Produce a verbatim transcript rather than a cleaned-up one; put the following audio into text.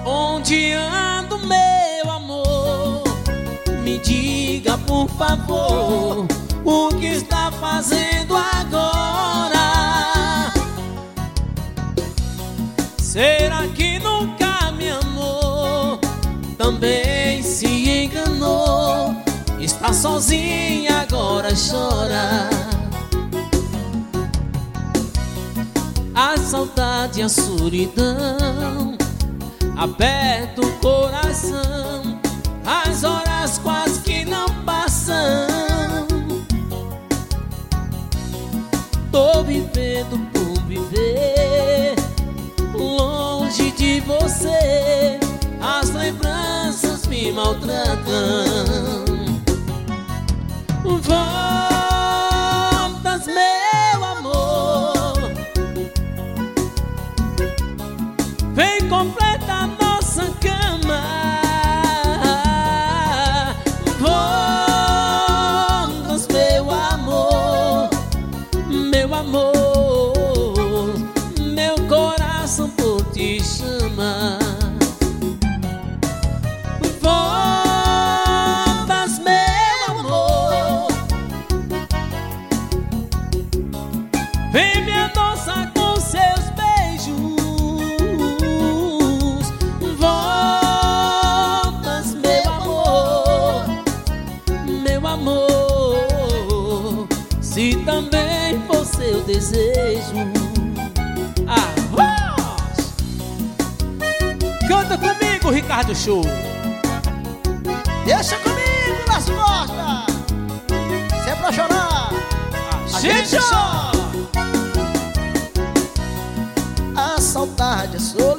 Onde anda o meu amor? Me diga por favor, o que está fazendo agora? Será que nunca me amou? Também se enganou? Está sozinha agora, chora. A saudade e a solidão aperta o coração, as horas quase que não passam. Tô vivendo por viver, longe de você, as lembranças me maltratam. Voltas, meu amor, vem completa a nossa cama. Voltas, meu amor, meu amor, meu coração por ti chama. Voltas, meu amor, vem me adoçar com seus beijos. Voltas, meu amor, meu amor, se também for seu desejo. Arroz! Canta comigo, Ricardo Show. Deixa comigo nas costas, se é pra chorar, A gente chora. a saudade é sua.